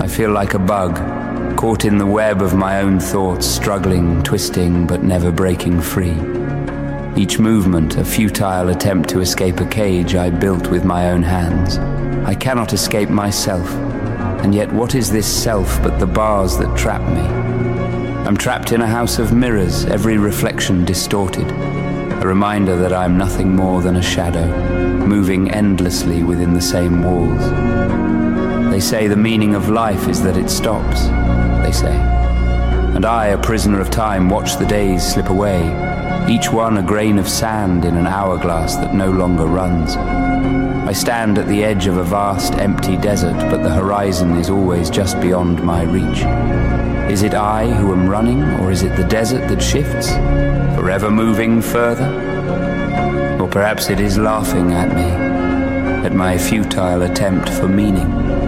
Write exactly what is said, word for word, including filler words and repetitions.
I feel like a bug, caught in the web of my own thoughts, struggling, twisting, but never breaking free. Each movement a futile attempt to escape a cage I built with my own hands. I cannot escape myself, and yet what is this self but the bars that trap me? I'm trapped in a house of mirrors, every reflection distorted, a reminder that I'm nothing more than a shadow, moving endlessly within the same walls. They say the meaning of life is that it stops, they say. And I, a prisoner of time, watch the days slip away, each one a grain of sand in an hourglass that no longer runs. I stand at the edge of a vast empty desert, but the horizon is always just beyond my reach. Is it I who am running, or is it the desert that shifts, forever moving further? Or perhaps it is laughing at me, at my futile attempt for meaning.